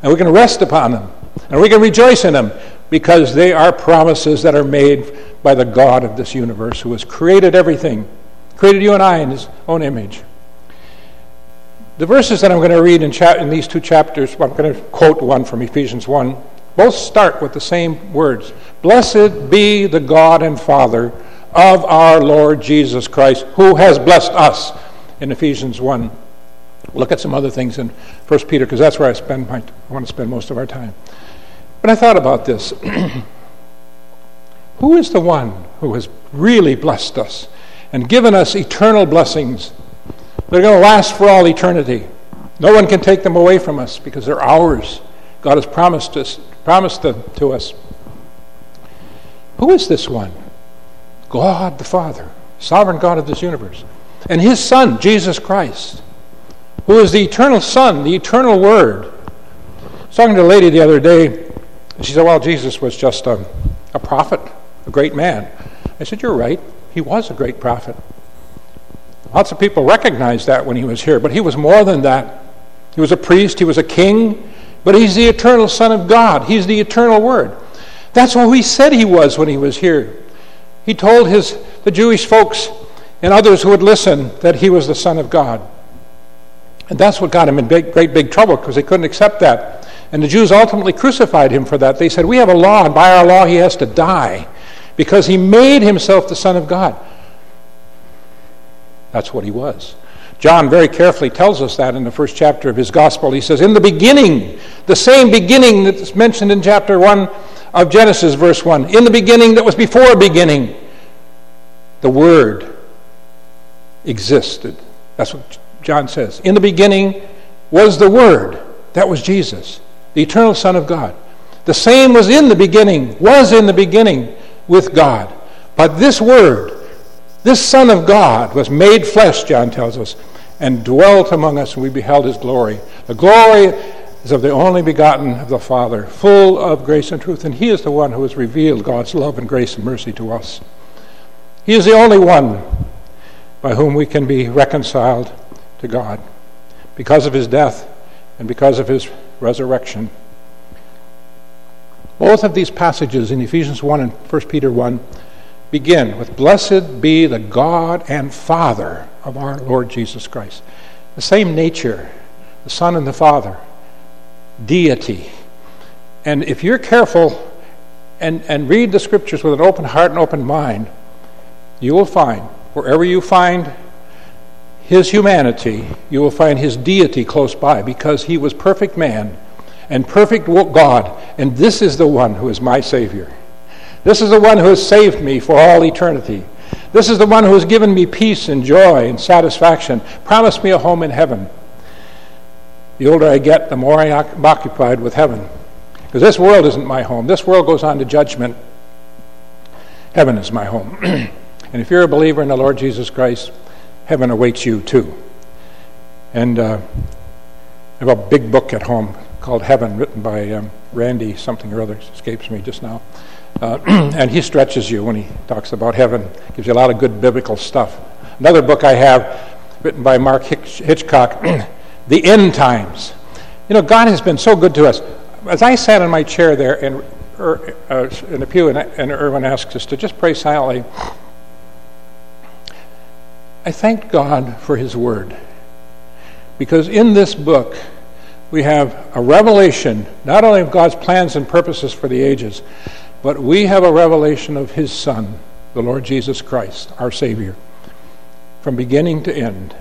and we can rest upon them, and we can rejoice in them, because they are promises that are made by the God of this universe, who has created everything, created you and I in his own image. The verses that I'm going to read in these two chapters, I'm going to quote one from Ephesians 1, both start with the same words. Blessed be the God and Father of our Lord Jesus Christ, who has blessed us, in Ephesians 1. We'll look at some other things in 1 Peter, because that's where I want to spend most of our time. But I thought about this. Who is the one who has really blessed us and given us eternal blessings that are going to last for all eternity? No one can take them away from us, because they're ours. God has promised them to us. Who is this one? God the Father, sovereign God of this universe, and his Son, Jesus Christ, who is the eternal Son, the eternal Word. I was talking to a lady the other day, and she said, well, Jesus was just a prophet, a great man. I said, you're right. He was a great prophet. Lots of people recognized that when he was here, but he was more than that. He was a priest, he was a king, but he's the eternal Son of God. He's the eternal Word. That's what he said he was when he was here. He told the Jewish folks and others who would listen that he was the Son of God. And that's what got him in great big trouble, because they couldn't accept that. And the Jews ultimately crucified him for that. They said, we have a law, and by our law he has to die, because he made himself the Son of God. That's what he was. John very carefully tells us that in the first chapter of his gospel. He says, in the beginning, the same beginning that's mentioned in chapter 1 of Genesis, verse 1, in the beginning that was before beginning, the Word existed. That's what John says. In the beginning was the Word. That was Jesus, the eternal Son of God. The same was in the beginning with God. But this Word, this Son of God, was made flesh, John tells us, and dwelt among us, and we beheld his glory. The glory is of the only begotten of the Father, full of grace and truth. And he is the one who has revealed God's love and grace and mercy to us. He is the only one by whom we can be reconciled to God, because of his death and because of his resurrection. Both of these passages in Ephesians 1 and 1 Peter 1 begin with, blessed be the God and Father of our Lord Jesus Christ. The same nature, the Son and the Father, deity. And if you're careful and read the Scriptures with an open heart and open mind, you will find, wherever you find his humanity, you will find his deity close by, because he was perfect man and perfect God. And this is the one who is my Savior. This is the one who has saved me for all eternity. This is the one who has given me peace and joy and satisfaction, promised me a home in heaven. The older I get, the more I'm occupied with heaven. Because this world isn't my home. This world goes on to judgment. Heaven is my home. And if you're a believer in the Lord Jesus Christ, heaven awaits you too. And I have a big book at home called Heaven, written by Randy something or other, escapes me just now. And he stretches you when he talks about heaven. Gives you a lot of good biblical stuff. Another book I have, written by Mark Hitchcock, The End Times. You know, God has been so good to us. As I sat in my chair there in the pew, and Erwin asked us to just pray silently, I thanked God for his word. Because in this book, we have a revelation, not only of God's plans and purposes for the ages, but we have a revelation of his Son, the Lord Jesus Christ, our Savior, from beginning to end.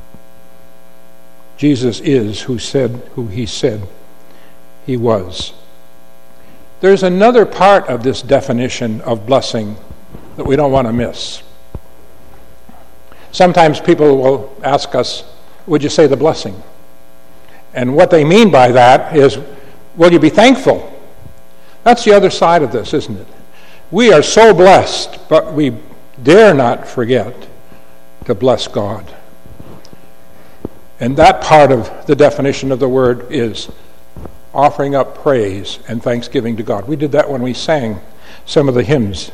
Jesus is who he said he was. There's another part of this definition of blessing that we don't want to miss. Sometimes people will ask us, would you say the blessing? And what they mean by that is, will you be thankful? That's the other side of this, isn't it? We are so blessed, but we dare not forget to bless God. And that part of the definition of the word is offering up praise and thanksgiving to God. We did that when we sang some of the hymns.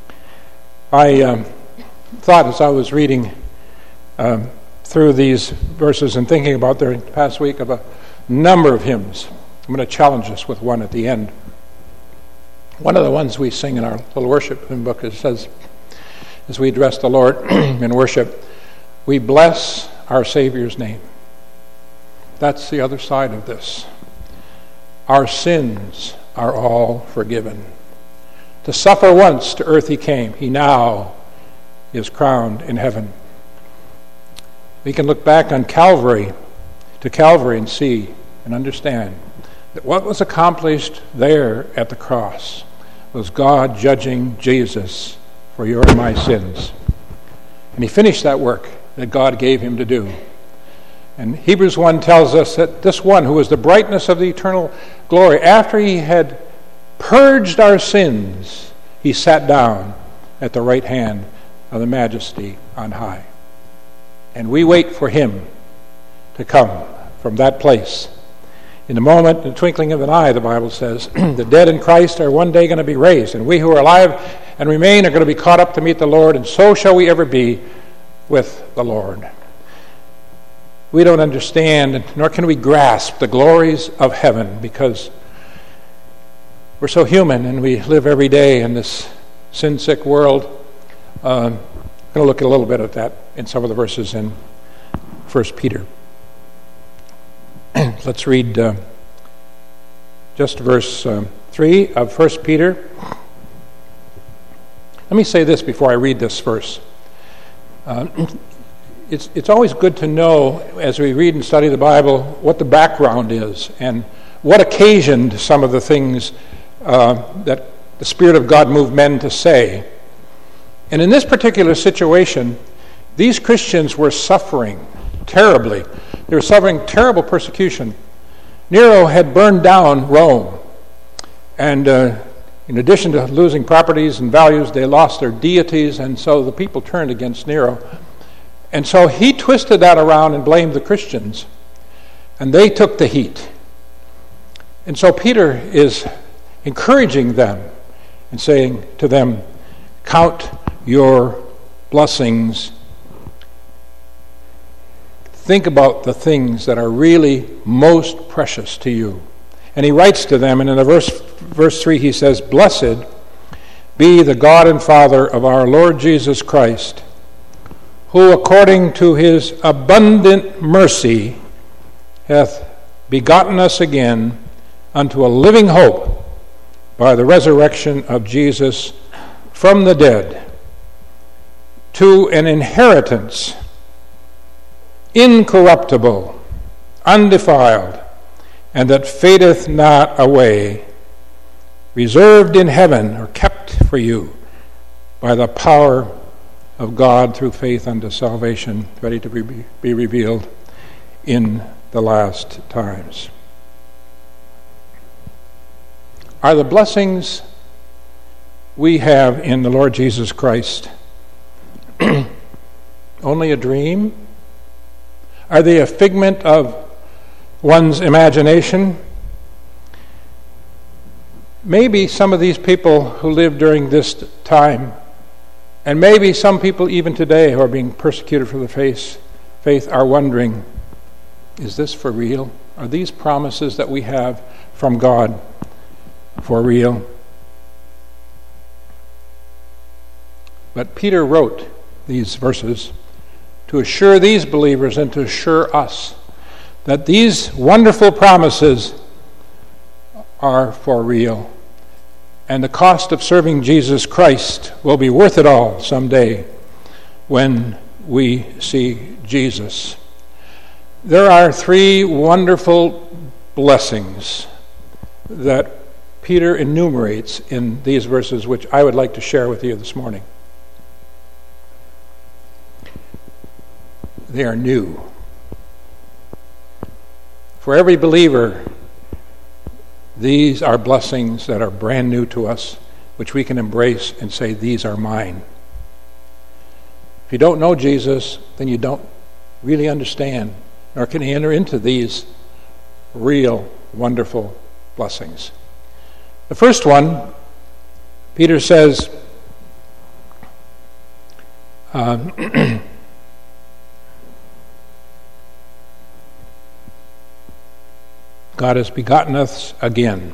I thought as I was reading through these verses and thinking about the past week of a number of hymns I'm going to challenge us with one at the end. One of the ones we sing in our little worship hymn book, it says, as we address the Lord in worship, we bless our Savior's name. That's the other side of this. Our sins are all forgiven. To suffer once to earth he came. He now is crowned in heaven. We can look back on Calvary, and see and understand that what was accomplished there at the cross was God judging Jesus for your and my sins. And he finished that work that God gave him to do. And Hebrews 1 tells us that this one, who was the brightness of the eternal glory, after he had purged our sins, he sat down at the right hand of the Majesty on high. And we wait for him to come from that place. In a moment, in the twinkling of an eye, the Bible says, the dead in Christ are one day going to be raised, and we who are alive and remain are going to be caught up to meet the Lord, and so shall we ever be with the Lord. We don't understand, nor can we grasp the glories of heaven, because we're so human and we live every day in this sin-sick world. I'm going to look a little bit at that in some of the verses in 1 Peter. Let's read just verse 3 of 1 Peter. Let me say this before I read this verse. It's always good to know, as we read and study the Bible, what the background is and what occasioned some of the things that the Spirit of God moved men to say. And in this particular situation, these Christians were suffering terribly. They were suffering terrible persecution. Nero had burned down Rome. And in addition to losing properties and values, they lost their deities, and so the people turned against Nero. And so he twisted that around and blamed the Christians, and they took the heat. And so Peter is encouraging them and saying to them, count your blessings. Think about the things that are really most precious to you. And he writes to them, and in the verse 3 he says, blessed be the God and Father of our Lord Jesus Christ, who according to his abundant mercy hath begotten us again unto a living hope by the resurrection of Jesus from the dead, to an inheritance incorruptible, undefiled, and that fadeth not away, reserved in heaven, or kept for you by the power of God through faith unto salvation, ready to be revealed in the last times. Are the blessings we have in the Lord Jesus Christ only a dream? Are they a figment of one's imagination? Maybe some of these people who lived during this time, and maybe some people even today who are being persecuted for the faith are wondering, is this for real? Are these promises that we have from God for real? But Peter wrote these verses to assure these believers and to assure us that these wonderful promises are for real. And the cost of serving Jesus Christ will be worth it all someday when we see Jesus. There are three wonderful blessings that Peter enumerates in these verses, which I would like to share with you this morning. They are new. For every believer, these are blessings that are brand new to us, which we can embrace and say, these are mine. If you don't know Jesus, then you don't really understand, nor can you enter into these real, wonderful blessings. The first one, Peter says, God has begotten us again.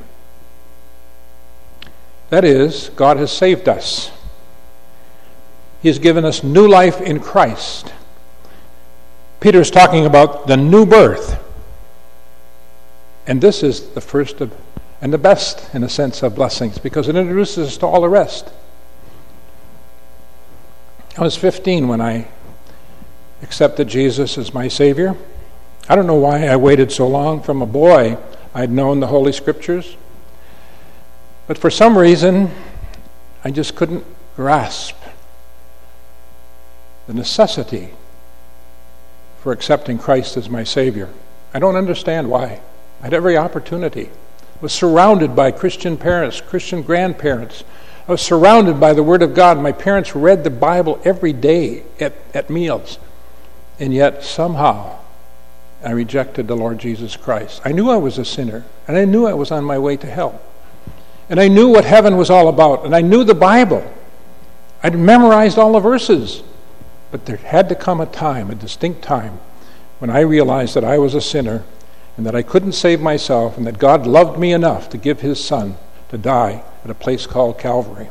That is, God has saved us. He has given us new life in Christ. Peter is talking about the new birth. And this is the first of, and the best, in a sense, of blessings, because it introduces us to all the rest. I was 15 when I accepted Jesus as my Savior. I don't know why I waited so long. From a boy, I'd known the Holy Scriptures. But for some reason, I just couldn't grasp the necessity for accepting Christ as my Savior. I don't understand why. I had every opportunity. I was surrounded by Christian parents, Christian grandparents. I was surrounded by the Word of God. My parents read the Bible every day at meals. And yet, somehow, I rejected the Lord Jesus Christ. I knew I was a sinner, and I knew I was on my way to hell. And I knew what heaven was all about, and I knew the Bible. I'd memorized all the verses. But there had to come a time, a distinct time, when I realized that I was a sinner and that I couldn't save myself, and that God loved me enough to give His Son to die at a place called Calvary.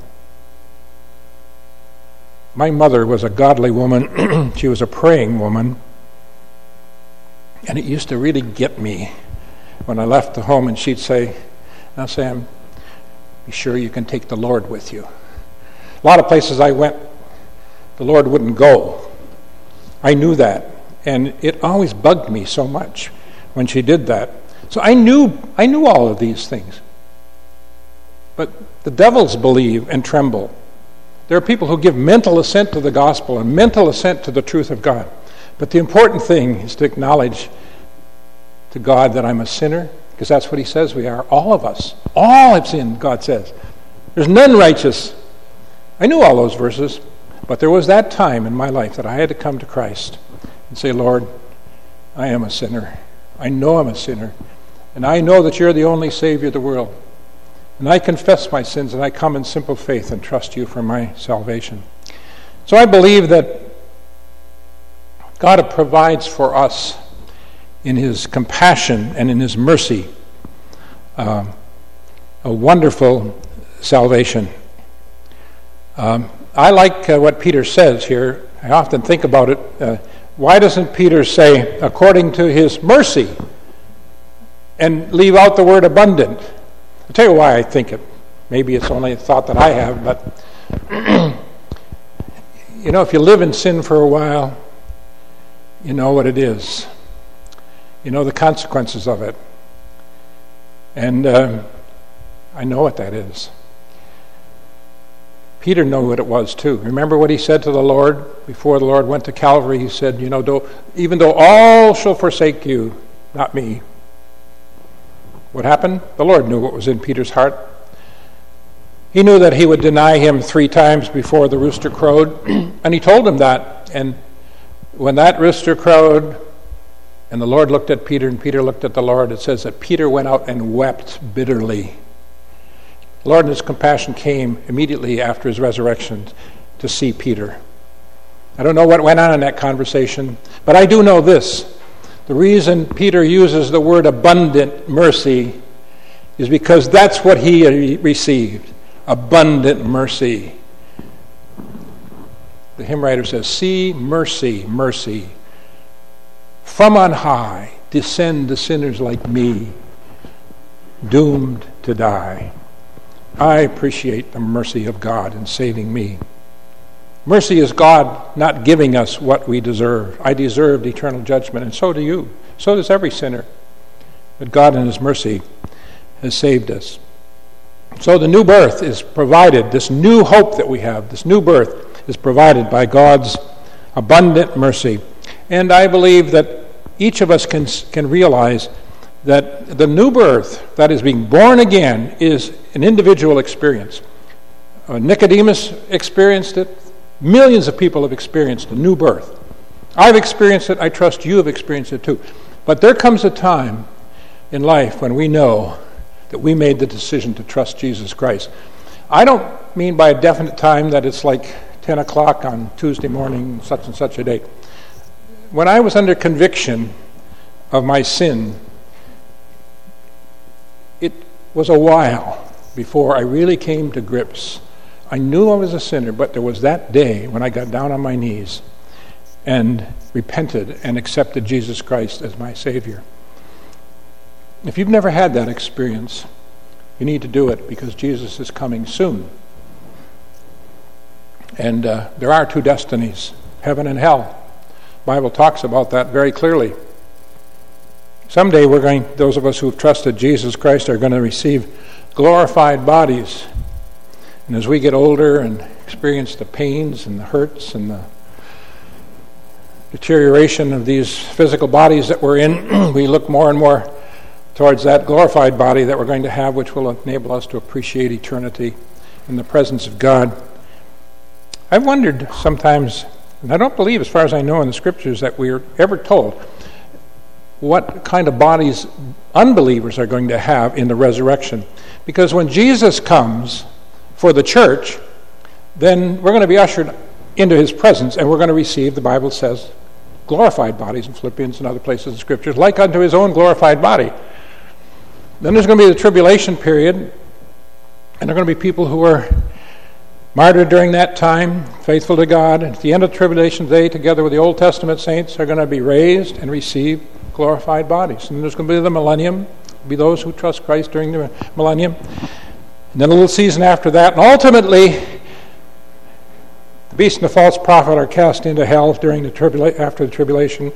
My mother was a godly woman. She was a praying woman. And it used to really get me when I left the home and she'd say, "Now, Sam, be sure you can take the Lord with you." A lot of places I went, the Lord wouldn't go. I knew that. And it always bugged me so much when she did that. So I knew all of these things. But the devils believe and tremble. There are people who give mental assent to the gospel and mental assent to the truth of God. But the important thing is to acknowledge to God that I'm a sinner, because that's what He says we are, all of us. All have sinned, God says. There's none righteous. I knew all those verses, but there was that time in my life that I had to come to Christ and say, "Lord, I am a sinner. I know I'm a sinner, and I know that You're the only Savior of the world. And I confess my sins, and I come in simple faith and trust You for my salvation." So I believe that God provides for us in His compassion and in His mercy a wonderful salvation. I like what Peter says here. I often think about it. Why doesn't Peter say, according to His mercy, and leave out the word abundant? I'll tell you why I think it. Maybe it's only a thought that I have, but if you live in sin for a while, you know what it is. You know the consequences of it. And I know what that is. Peter knew what it was too. Remember what he said to the Lord before the Lord went to Calvary? He said, even though all shall forsake You, not me. What happened? The Lord knew what was in Peter's heart. He knew that he would deny Him 3 times before the rooster crowed, and He told him that. And when that rooster crowed, and the Lord looked at Peter, and Peter looked at the Lord, it says that Peter went out and wept bitterly. The Lord in His compassion came immediately after His resurrection to see Peter. I don't know what went on in that conversation, but I do know this. The reason Peter uses the word abundant mercy is because that's what he received. Abundant mercy. The hymn writer says, "See mercy, mercy. From on high, descend to sinners like me, doomed to die." I appreciate the mercy of God in saving me. Mercy is God not giving us what we deserve. I deserved eternal judgment, and so do you. So does every sinner. But God in His mercy has saved us. So the new birth is provided, this new hope that we have, this new birth is provided by God's abundant mercy. And I believe that each of us can realize that the new birth, that is being born again, is an individual experience. Nicodemus experienced it. Millions of people have experienced a new birth. I've experienced it. I trust you have experienced it too. But there comes a time in life when we know that we made the decision to trust Jesus Christ. I don't mean by a definite time that it's like 10 o'clock on Tuesday morning, such and such a date. When I was under conviction of my sin, it was a while before I really came to grips. I knew I was a sinner, but there was that day when I got down on my knees and repented and accepted Jesus Christ as my Savior. If you've never had that experience, you need to do it because Jesus is coming soon. And there are two destinies, heaven and hell. The Bible talks about that very clearly. Someday those of us who've trusted Jesus Christ are going to receive glorified bodies. And as we get older and experience the pains and the hurts and the deterioration of these physical bodies that we're in, we look more and more towards that glorified body that we're going to have, which will enable us to appreciate eternity in the presence of God. I've wondered sometimes, and I don't believe, as far as I know in the Scriptures, that we're ever told what kind of bodies unbelievers are going to have in the resurrection. Because when Jesus comes for the church, then we're going to be ushered into his presence, and we're going to receive, the Bible says, glorified bodies in Philippians and other places in Scriptures, like unto his own glorified body. Then there's going to be the tribulation period, and there are going to be people who are martyred during that time, faithful to God. And at the end of the tribulation, they, together with the Old Testament saints, are going to be raised and receive glorified bodies. And there's going to be the millennium, be those who trust Christ during the millennium. And then a little season after that. And ultimately, the beast and the false prophet are cast into hell during the after the tribulation.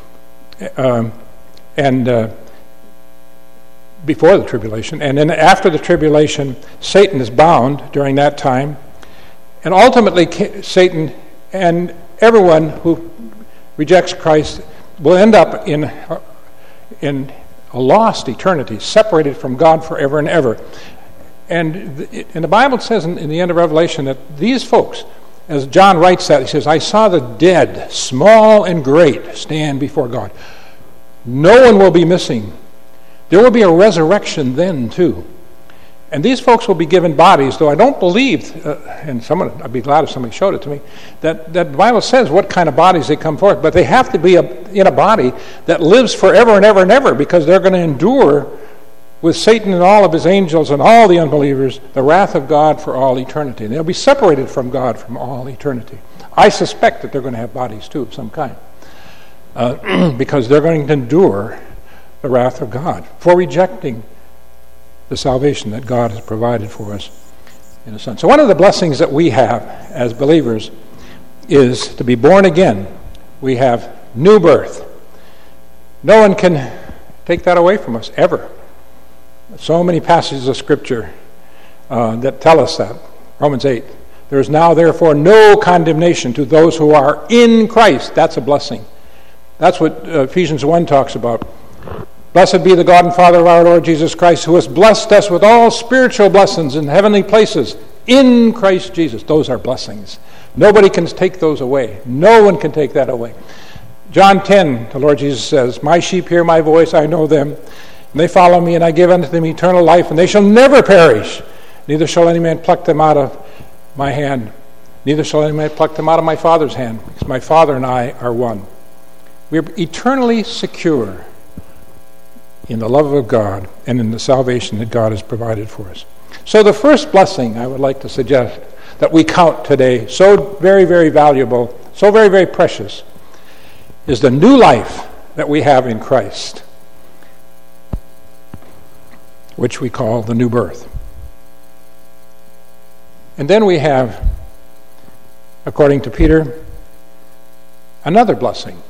Before the tribulation. And then after the tribulation, Satan is bound during that time. And ultimately, Satan and everyone who rejects Christ will end up in a lost eternity, separated from God forever and ever. And the Bible says in the end of Revelation that these folks, as John writes that, he says, I saw the dead, small and great, stand before God. No one will be missing. There will be a resurrection then, too. And these folks will be given bodies, though I don't believe, and I'd be glad if somebody showed it to me, that the Bible says what kind of bodies they come forth, but they have to be in a body that lives forever and ever and ever, because they're going to endure with Satan and all of his angels and all the unbelievers the wrath of God for all eternity. And they'll be separated from God from all eternity. I suspect that they're going to have bodies, too, of some kind, because they're going to endure the wrath of God for rejecting the salvation that God has provided for us in a sense. So one of the blessings that we have as believers is to be born again. We have new birth. No one can take that away from us, ever. So many passages of Scripture that tell us that. Romans 8. There is now, therefore, no condemnation to those who are in Christ. That's a blessing. That's what Ephesians 1 talks about. Blessed be the God and Father of our Lord Jesus Christ, who has blessed us with all spiritual blessings in heavenly places in Christ Jesus. Those are blessings. Nobody can take those away. No one can take that away. John 10, the Lord Jesus says, My sheep hear my voice, I know them, and they follow me, and I give unto them eternal life, and they shall never perish. Neither shall any man pluck them out of my hand. Neither shall any man pluck them out of my Father's hand, because my Father and I are one. We are eternally secure in the love of God and in the salvation that God has provided for us. So the first blessing I would like to suggest that we count today, so very, very valuable, so very, very precious, is the new life that we have in Christ, which we call the new birth. And then we have, according to Peter, another blessing.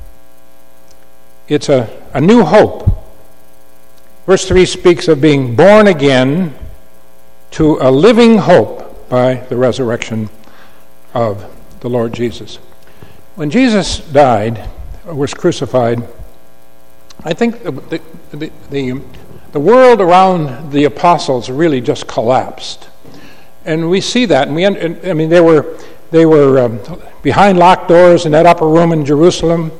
It's a new hope. Verse 3 speaks of being born again to a living hope by the resurrection of the Lord Jesus. When Jesus died, or was crucified, I think the world around the apostles really just collapsed. And we see that. And they were behind locked doors in that upper room in Jerusalem.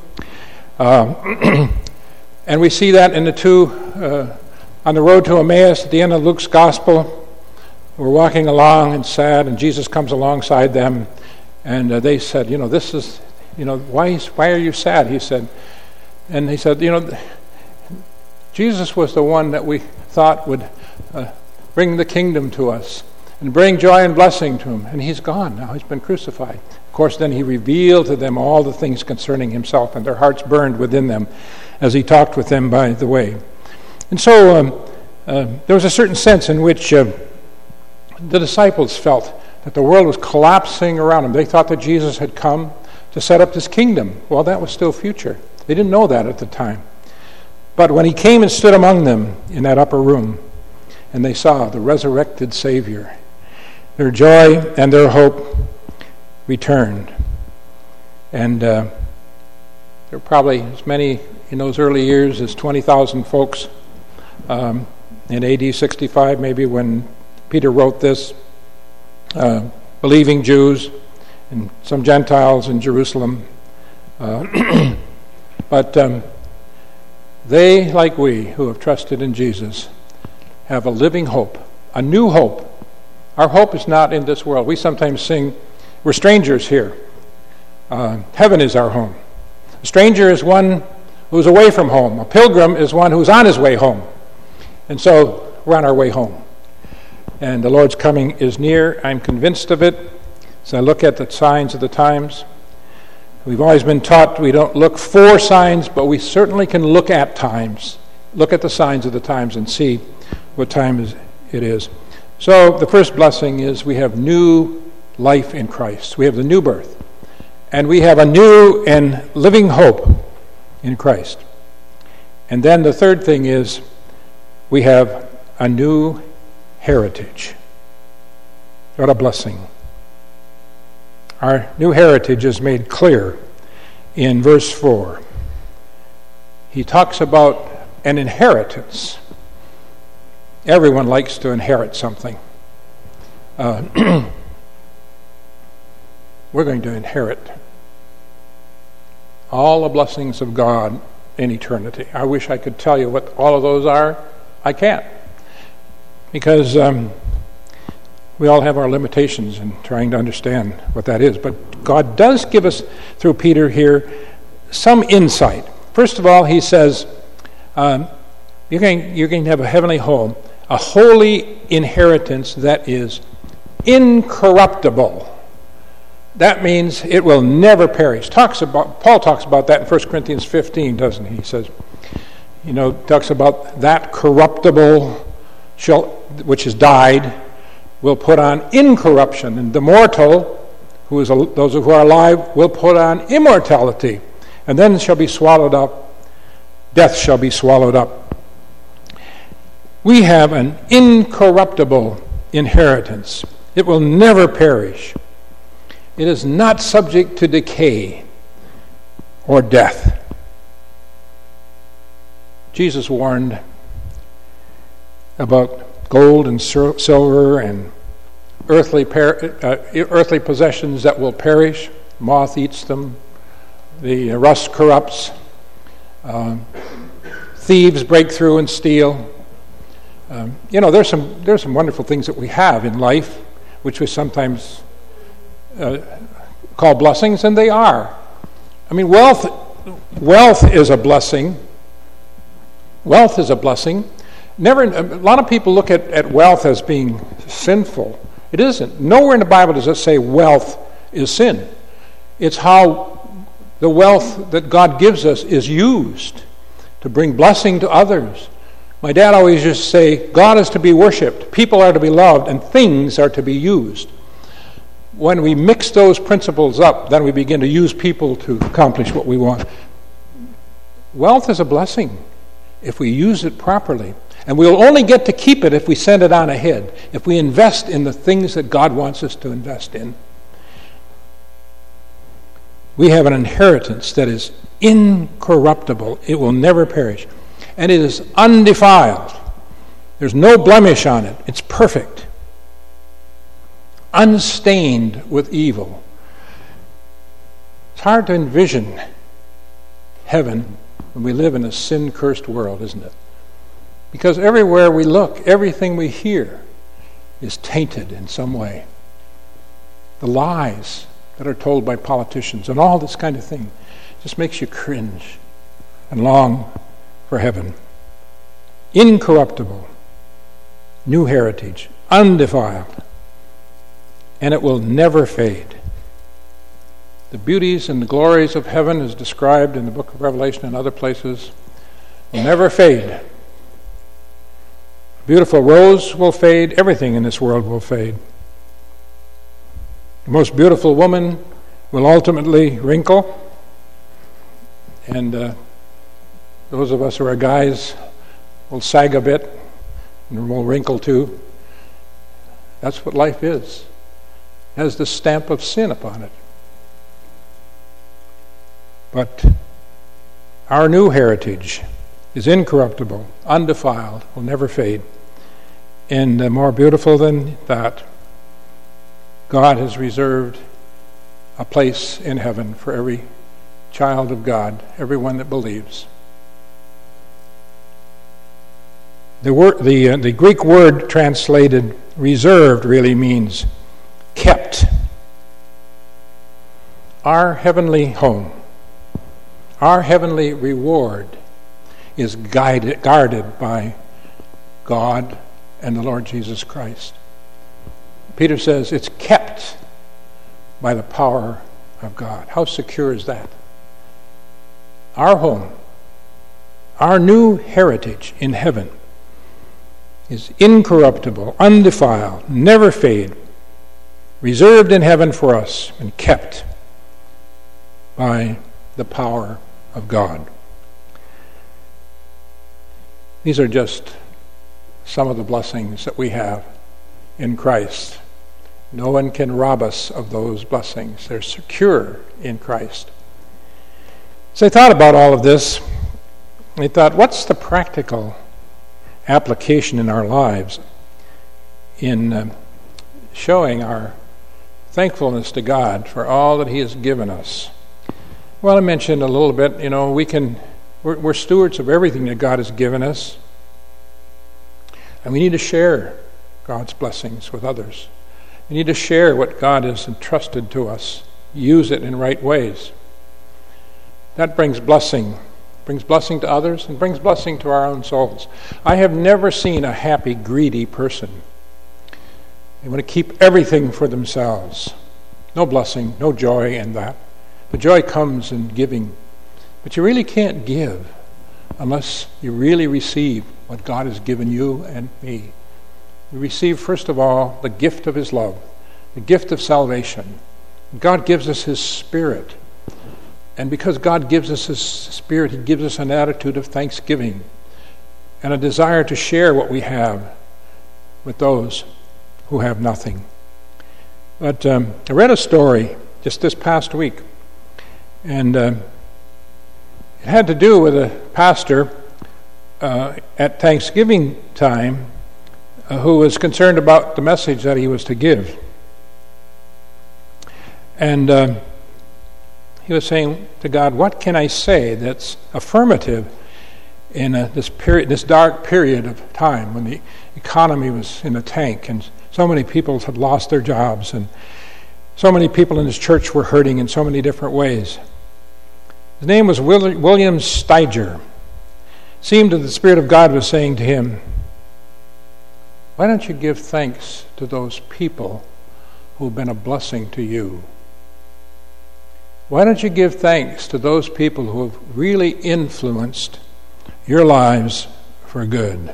And we see that in the two on the road to Emmaus at the end of Luke's gospel. We're walking along and sad, and Jesus comes alongside them, and they said, this is, why are you sad? He said, and he said, Jesus was the one that we thought would bring the kingdom to us and bring joy and blessing to him. And he's gone now. He's been crucified. Of course, then he revealed to them all the things concerning himself, and their hearts burned within them as he talked with them by the way. And so there was a certain sense in which the disciples felt that the world was collapsing around them. They thought that Jesus had come to set up his kingdom. Well, that was still future. They didn't know that at the time. But when he came and stood among them in that upper room, and they saw the resurrected Savior, their joy and their hope returned. And there were probably as many in those early years as 20,000 folks in AD 65, maybe when Peter wrote this, believing Jews and some Gentiles in Jerusalem. But they, like we, who have trusted in Jesus, have a living hope, a new hope. Our hope is not in this world. We sometimes sing, we're strangers here. Heaven is our home. A stranger is one who's away from home. A pilgrim is one who's on his way home. And so we're on our way home. And the Lord's coming is near. I'm convinced of it as I look at the signs of the times. We've always been taught we don't look for signs, but we certainly can look at times. Look at the signs of the times and see what time it is. So the first blessing is we have new life in Christ. We have the new birth. And we have a new and living hope in Christ. And then the third thing is we have a new heritage. What a blessing. Our new heritage is made clear in verse 4. He talks about an inheritance. Everyone likes to inherit something. We're going to inherit all the blessings of God in eternity. I wish I could tell you what all of those are. I can't. Because we all have our limitations in trying to understand what that is. But God does give us, through Peter here, some insight. First of all, he says, you're going to have a heavenly home, a holy inheritance that is incorruptible. That means it will never perish. Paul talks about that in 1 Corinthians 15, doesn't he? He says, talks about that corruptible which has died will put on incorruption, and the mortal, those who are alive, will put on immortality, and then shall be swallowed up. Death shall be swallowed up. We have an incorruptible inheritance. It will never perish. It is not subject to decay or death. Jesus warned about gold and silver and earthly possessions that will perish. Moth eats them. The rust corrupts. Thieves break through and steal. There's some wonderful things that we have in life, which we sometimes call blessings, and they are. I mean, wealth is a blessing. Wealth is a blessing. A lot of people look at wealth as being sinful. It isn't. Nowhere in the Bible does it say wealth is sin. It's how the wealth that God gives us is used to bring blessing to others. My dad always used to say, God is to be worshipped, people are to be loved, and things are to be used. When we mix those principles up, then we begin to use people to accomplish what we want. Wealth is a blessing if we use it properly. And we'll only get to keep it if we send it on ahead, if we invest in the things that God wants us to invest in. We have an inheritance that is incorruptible. It will never perish. And it is undefiled. There's no blemish on it. It's perfect. Unstained with evil. It's hard to envision heaven when we live in a sin-cursed world, isn't it? Because everywhere we look, everything we hear is tainted in some way. The lies that are told by politicians and all this kind of thing just makes you cringe and long for heaven. incorruptible, new heritage, undefiled, and it will never fade. The beauties and the glories of heaven, as described in the book of Revelation and other places, will never fade. A beautiful rose will fade. Everything in this world will fade. The most beautiful woman will ultimately wrinkle. And those of us who are guys will sag a bit and will wrinkle too. That's what life is. It has the stamp of sin upon it. But our new heritage is incorruptible, undefiled, will never fade. And more beautiful than that, God has reserved a place in heaven for every child of God, everyone that believes. The Greek word translated reserved really means kept. Our heavenly home, our heavenly reward is guarded by God and the Lord Jesus Christ. Peter says it's kept by the power of God. How secure is that? Our home, our new heritage in heaven is incorruptible, undefiled, never fade, reserved in heaven for us and kept by the power of God. These are just some of the blessings that we have in Christ. No one can rob us of those blessings. They're secure in Christ. So I thought about all of this. I thought, what's the practical application in our lives in showing our thankfulness to God for all that He has given us? Well, I mentioned a little bit, we're stewards of everything that God has given us. And we need to share God's blessings with others. We need to share what God has entrusted to us. Use it in right ways. That brings blessing to others and brings blessing to our own souls. I have never seen a happy, greedy person. They want to keep everything for themselves. No blessing, no joy in that. The joy comes in giving. But you really can't give unless you really receive what God has given you and me. We receive, first of all, the gift of His love, the gift of salvation. God gives us His Spirit. And because God gives us His Spirit, He gives us an attitude of thanksgiving and a desire to share what we have with those who have nothing. But I read a story just this past week, and it had to do with a pastor at Thanksgiving time who was concerned about the message that he was to give. And he was saying to God, what can I say that's affirmative in this dark period of time when the economy was in the tank and so many people had lost their jobs and so many people in his church were hurting in so many different ways. His name was William Steiger. It seemed that the Spirit of God was saying to him, why don't you give thanks to those people who've been a blessing to you? Why don't you give thanks to those people who have really influenced your lives for good?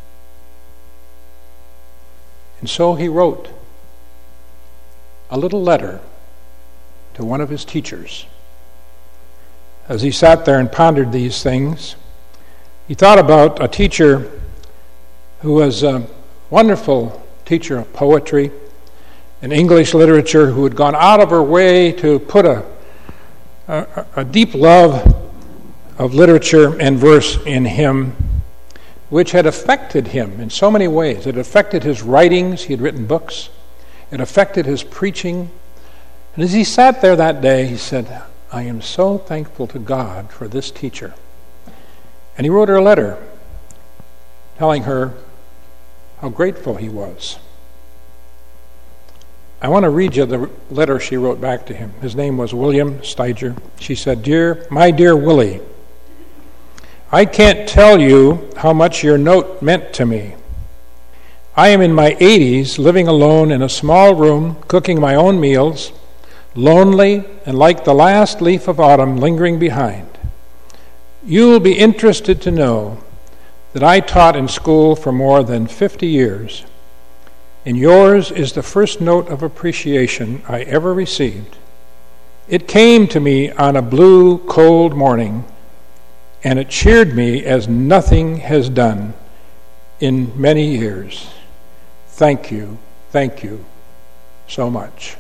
And so he wrote a little letter to one of his teachers. As he sat there and pondered these things, he thought about a teacher who was a wonderful teacher of poetry and English literature who had gone out of her way to put a deep love of literature and verse in him, which had affected him in so many ways. It affected his writings. He had written books. It affected his preaching. And as he sat there that day, he said, I am so thankful to God for this teacher. And he wrote her a letter telling her how grateful he was. I want to read you the letter she wrote back to him. His name was William Steiger. She said, my dear Willie, I can't tell you how much your note meant to me. I am in my 80s, living alone in a small room, cooking my own meals, lonely and like the last leaf of autumn lingering behind. You'll be interested to know that I taught in school for more than 50 years, and yours is the first note of appreciation I ever received. It came to me on a blue, cold morning, and it cheered me as nothing has done in many years. Thank you so much.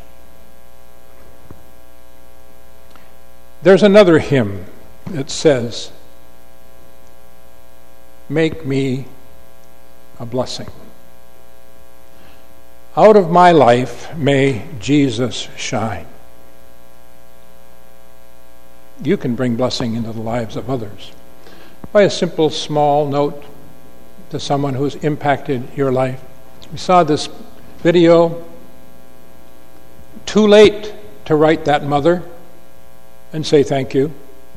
There's another hymn that says, "Make me a blessing. Out of my life may Jesus shine." You can bring blessing into the lives of others by a simple, small note to someone who's impacted your life. We saw this video. Too late to write that mother and say thank you.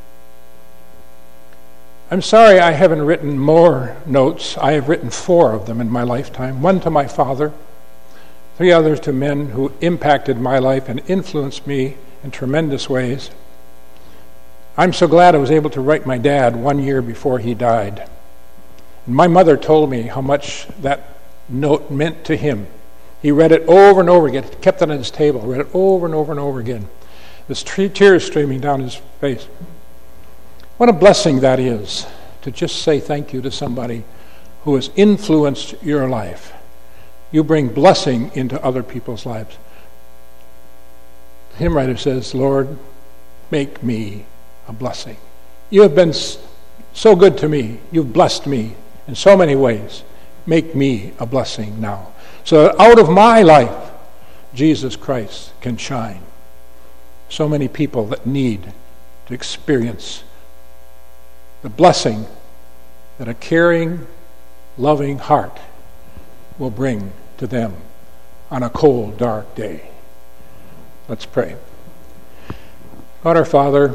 I'm sorry I haven't written more notes. I have written 4 of them in my lifetime. 1 to my father, 3 others to men who impacted my life and influenced me in tremendous ways. I'm so glad I was able to write my dad 1 year before he died. And my mother told me how much that note meant to him. He read it over and over again, kept it on his table, read it over and over and over again. There's tears streaming down his face. What a blessing that is, to just say thank you to somebody who has influenced your life. You bring blessing into other people's lives. The hymn writer says, "Lord, make me a blessing." You have been so good to me. You've blessed me in so many ways. Make me a blessing now, so that out of my life, Jesus Christ can shine. So many people that need to experience the blessing that a caring, loving heart will bring to them on a cold, dark day. Let's pray. God our Father,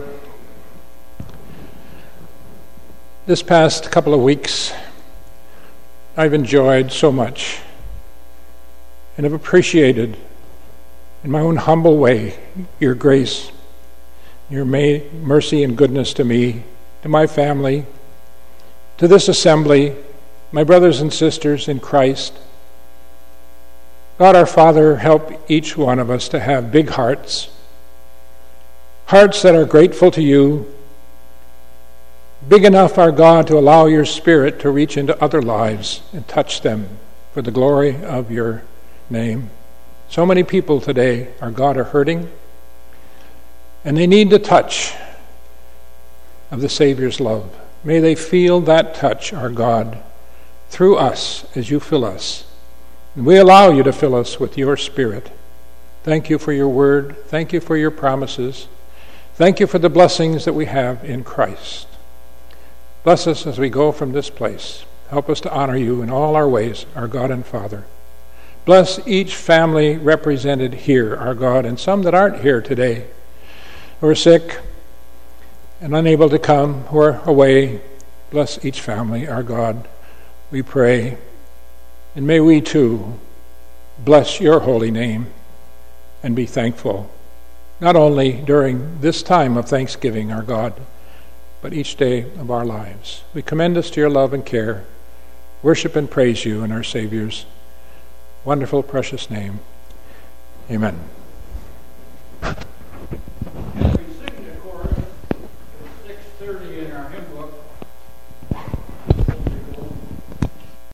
this past couple of weeks, I've enjoyed so much and have appreciated in my own humble way your grace, your mercy and goodness to me, to my family, to this assembly, my brothers and sisters in Christ. God our Father, help each one of us to have big hearts, hearts that are grateful to you, big enough, our God, to allow your Spirit to reach into other lives and touch them for the glory of your name. So many people today, our God, are hurting, and they need the touch of the Savior's love. May they feel that touch, our God, through us as you fill us. And we allow you to fill us with your Spirit. Thank you for your word. Thank you for your promises. Thank you for the blessings that we have in Christ. Bless us as we go from this place. Help us to honor you in all our ways, our God and Father. Bless each family represented here, our God, and some that aren't here today, who are sick and unable to come, who are away. Bless each family, our God, we pray. And may we too bless your holy name and be thankful, not only during this time of Thanksgiving, our God, but each day of our lives. We commend us to your love and care, worship and praise you in our Savior's wonderful, precious name. Amen.